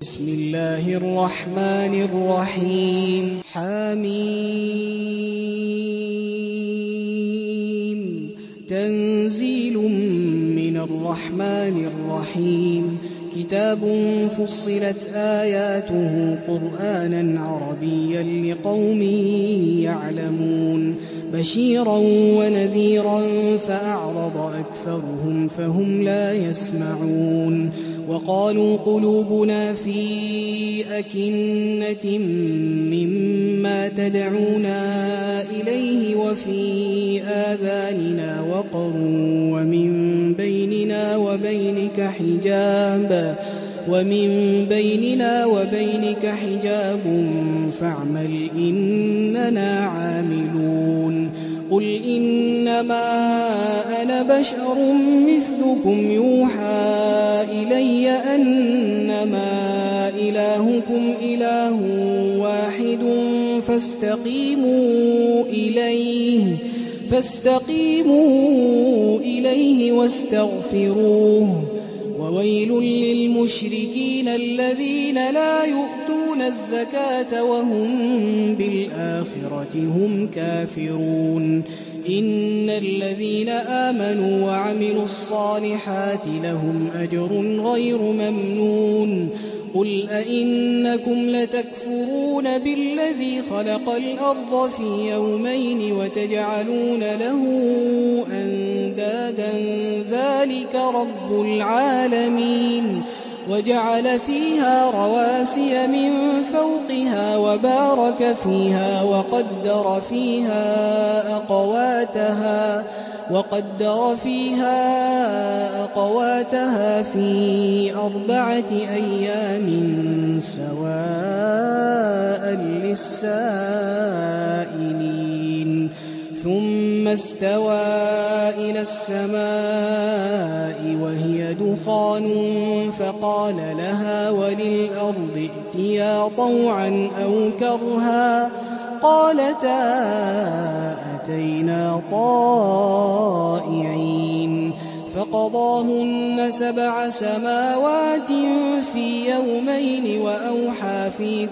بسم الله الرحمن الرحيم حميم تنزيل من الرحمن الرحيم كتاب فصلت آياته قرآنا عربيا لقوم يعلمون بشيرا ونذيرا فأعرض أكثرهم فهم لا يسمعون وقالوا قلوبنا في أكنة مما تدعونا إليه وفي آذاننا وقر ومن بيننا وبينك حجاب فاعمل إننا عاملون قل إنما أنا بشر مثلكم يوحى إلي أنما إلهكم إله واحد فاستقيموا إليه واستغفروه وويل للمشركين الذين لا يؤتون الزكاة وهم بالآخرة هم كافرون إن الذين آمنوا وعملوا الصالحات لهم أجر غير ممنون قل أئنكم لتكفرون بالذي خلق الأرض في يومين وتجعلون له أندادا ذلك رب العالمين وجعل فيها رواسي من فوقها وبارك فيها وقدر فيها أقواتها في 4 أيام سواء للسائلين ثم استوى إلى السماء وهي دخان فقال لها وللأرض ائتيا طوعا أو كرها قالتا أتينا طائعين فقضاهن 7 سماوات في يومين وأوحى في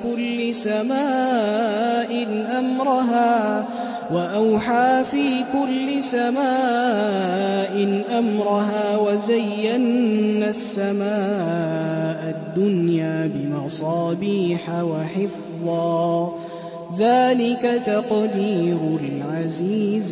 كل سماء أمرها وزينا السماء الدنيا بمصابيح وحفظا ذلك تقدير العزيز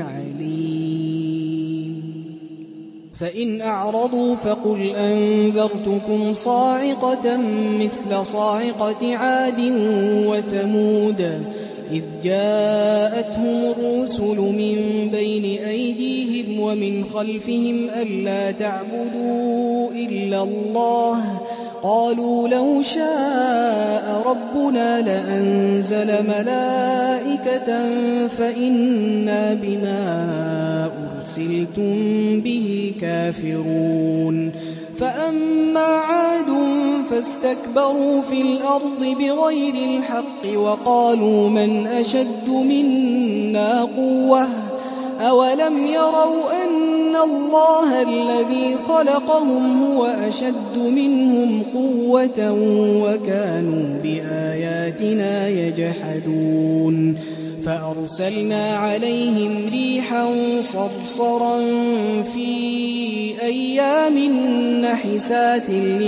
العليم فإن أعرضوا فقل أنذرتكم صاعقة مثل صاعقة عاد وثمود إذ جاءتهم الرسل من بين أيديهم ومن خلفهم ألا تعبدوا إلا الله قالوا لو شاء ربنا لأنزل ملائكة فإنا بما أرسلتم به كافرون فأما عاد فاستكبروا في الأرض بغير الحق وقالوا من أشد منا قوة أولم يروا أن الله الذي خلقهم هو أشد منهم قوة وكانوا بآياتنا يجحدون فأرسلنا عليهم ريحا صرصرا في أيام نحسات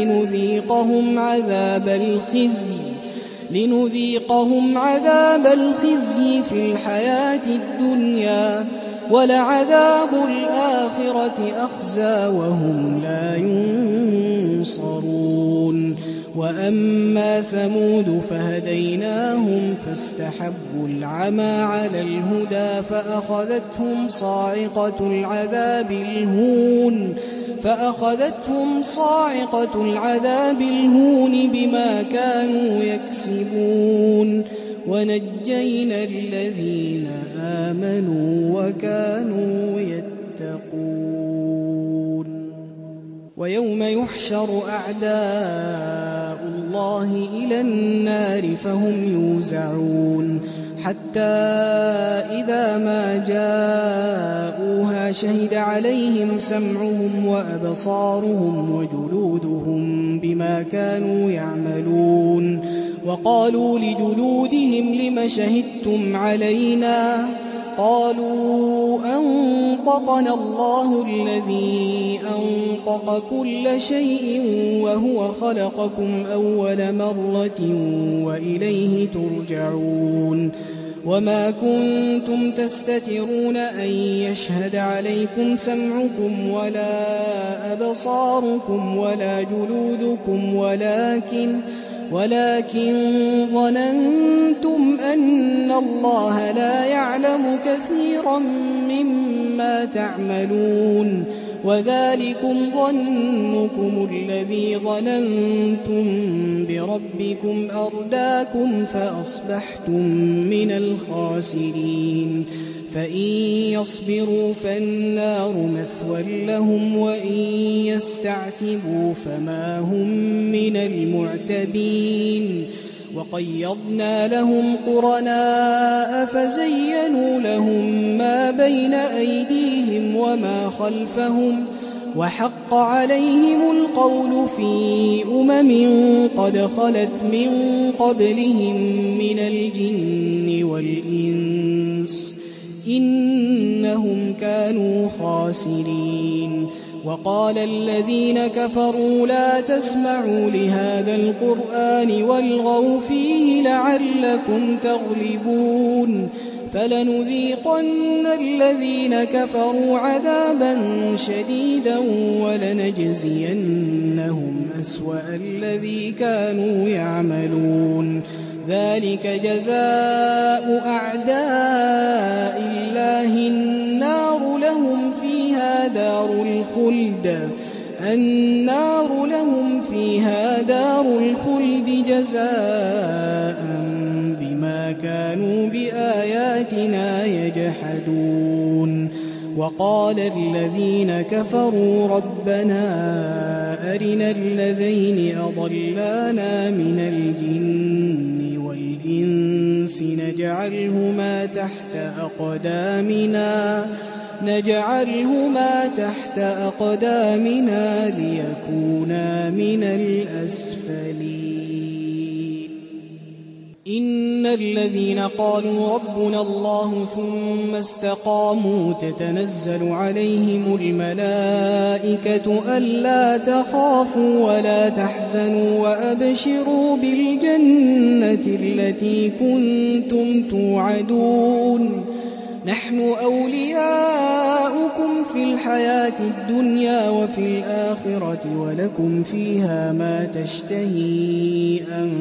لنذيقهم عذاب الخزي في الحياة الدنيا ولعذاب الآخرة أخزى وهم لا ينصرون وأما ثمود فهديناهم فاستحبوا العمى على الهدى فأخذتهم صاعقة العذاب الهون بما كانوا يكسبون ونجينا الذين آمنوا وكانوا يتقون ويوم يحشر أعداء الله إلى النار فهم يوزعون حتى إذا ما جاءوها شهد عليهم سمعهم وأبصارهم وجلودهم بما كانوا يعملون وقالوا لجلودهم لم شهدتم علينا قالوا أنطقنا الله الذي أنطق كل شيء وهو خلقكم أول مرة وإليه ترجعون وما كنتم تستترون أن يشهد عليكم سمعكم ولا أبصاركم ولا جلودكم ولكن ظننتم أن الله لا يعلم كثيرا مما تعملون وذلكم ظنكم الذي ظننتم بربكم أرداكم فأصبحتم من الخاسرين فإن يصبروا فالنار مثوى لهم وإن يستعتبوا فما هم من المعتبين وقيضنا لهم قرناء فزينوا لهم ما بين أيديهم وما خلفهم وحق عليهم القول في قد خلت من قبلهم من الجن والإنس إنهم كانوا خاسرين وقال الذين كفروا لا تسمعوا لهذا القرآن والغوا فيه لعلكم تغلبون فلنذيقن الذين كفروا عذابا شديدا ولنجزينهم أسوأ الذي كانوا يعملون ذلك جزاء أعداء الله النار لهم فيها دار الخلد جزاء بما كانوا بآياتنا يجحدون وقال الذين كفروا ربنا أرنا الذين أضلانا من الجن والإنس نجعلهما تحت أقدامنا ليكونا من الأسفلين إن الذين قالوا ربنا الله ثم استقاموا تتنزل عليهم الملائكة ألا تخافوا ولا تحزنوا وأبشروا بالجنة التي كنتم توعدون نحن أولياؤكم في الحياة الدنيا وفي الآخرة ولكم فيها ما تشتهي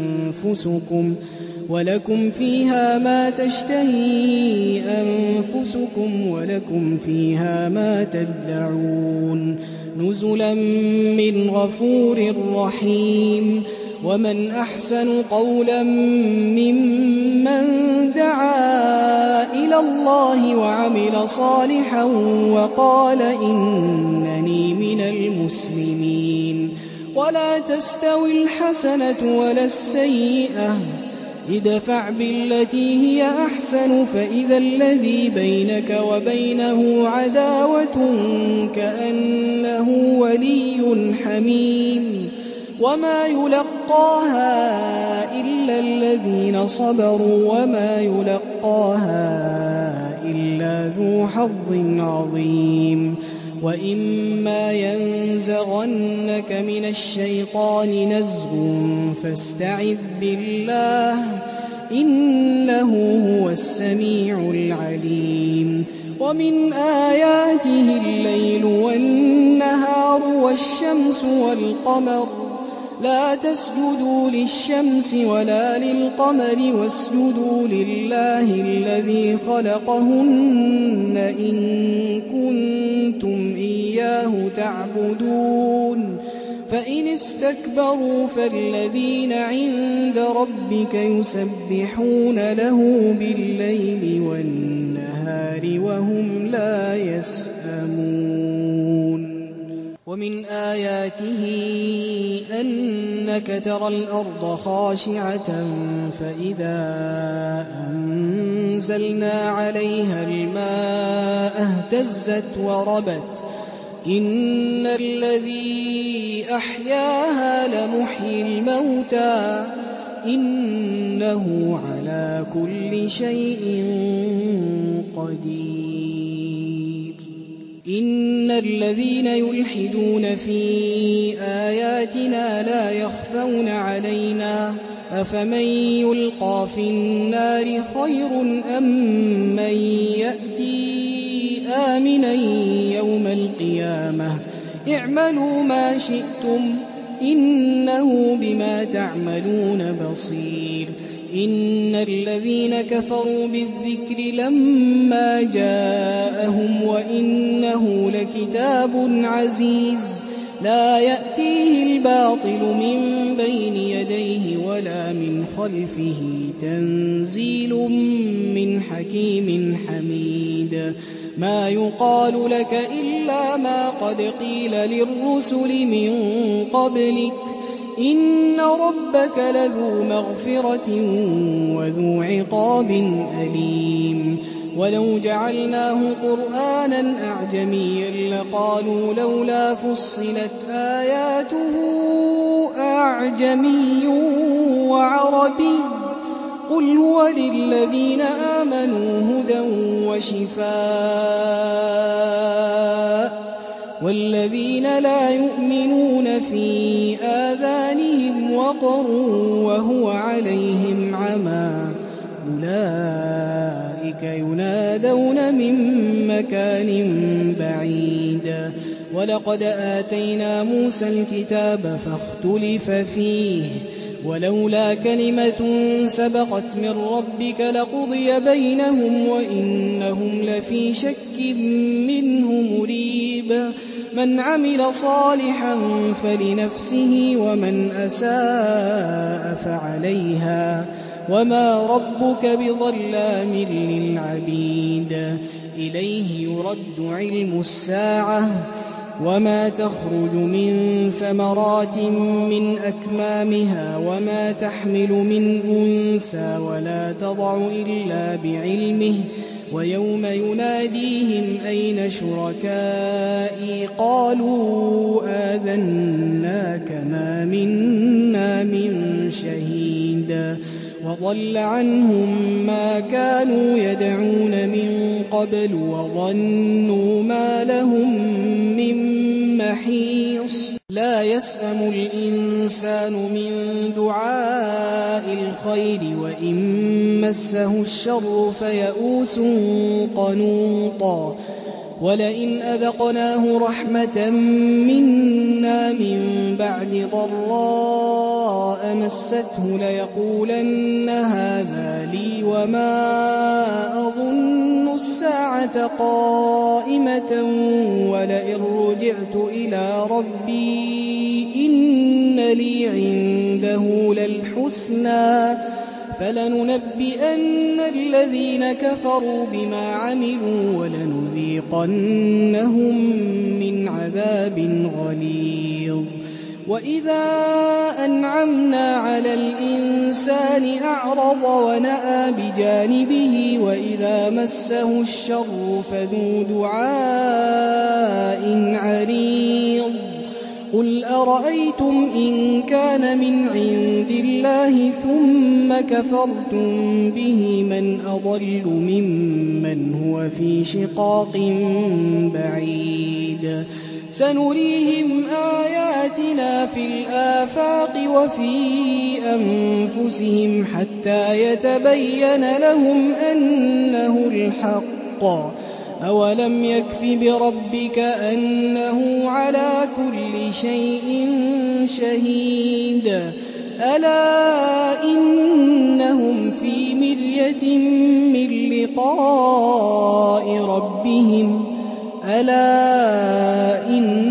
أنفسكم ولكم فيها ما تدعون نزلا من غفور رحيم ومن أحسن قولا ممن دعا إلى الله وعمل صالحا وقال إنني من المسلمين ولا تستوي الحسنة ولا السيئة ادفع بالتي هي أحسن فإذا الذي بينك وبينه عداوة كأنه ولي حميم وما يلقاها إلا الذين صبروا وما يلقاها إلا ذو حظ عظيم وإما ينزغنك من الشيطان نزغ فاستعذ بالله إنه هو السميع العليم ومن آياته الليل والنهار والشمس والقمر لا تسجدوا للشمس ولا للقمر واسجدوا لله الذي خلقهن إن كنتم إياه تعبدون فإن استكبروا فالذين عند ربك يسبحون له بالليل والنهار وهم لا يسأمون ومن آياته أنك ترى الأرض خاشعة فإذا أنزلنا عليها الماء اهتزت وربت إن الذي أحياها لمحيي الموتى إنه على كل شيء قدير إن الذين يلحدون في آياتنا لا يخفون علينا أفمن يلقى في النار خير أم من يأتي آمنا يوم القيامة اعملوا ما شئتم إنه بما تعملون بصير إن الذين كفروا بالذكر لما جاءهم وإنه لكتاب عزيز لا يأتيه الباطل من بين يديه ولا من خلفه تنزيل من حكيم حميد ما يقال لك إلا ما قد قيل للرسل من قبلك إن ربك لذو مغفرة وذو عقاب أليم ولو جعلناه قرآنا أعجميا لقالوا لولا فصلت آياته أعجمي وعربي قل هو للذين آمنوا هدى وشفاء والذين لا يؤمنون في آذانهم وقر وهو عليهم عمى أولئك ينادون من مكان بعيد ولقد آتينا موسى الكتاب فاختلف فيه ولولا كلمة سبقت من ربك لقضي بينهم وإنهم لفي شك منه مريب من عمل صالحا فلنفسه ومن أساء فعليها وما ربك بظلام للعبيد إليه يرد علم الساعة وما تخرج من ثمرات من أكمامها وما تحمل من أنثى ولا تضع إلا بعلمه ويوم يناديهم أين شركائي قالوا آذناك ما منا من شهيد وضل عنهم ما كانوا يدعون من قبل وظنوا ما لهم من محيص لا يسأم الإنسان من دعاء الخير وإن مسه الشر فيئوس قنوط ولئن أذقناه رحمة منا من بعد ضراء مسته ليقولن هذا لي وما أظن الساعة قائمة ولئن رجعت إلى ربي إن لي عنده للحسنى فلننبئن الذين كفروا بما عملوا ولنذيقنهم من عذاب غليظ وإذا أنعمنا على الإنسان أعرض ونأى بجانبه وإذا مسه الشر فذو دعاء عريض قل أرأيتم إن كان من عند الله ثم كفرتم به من أضل ممن هو في شقاق بعيد سنريهم آياتنا في الآفاق وفي أنفسهم حتى يتبين لهم أنه الحق أولم يكف بربك أنه على كل شيء شهيد ألا إنهم في مرية من لقاء ربهم ألا إن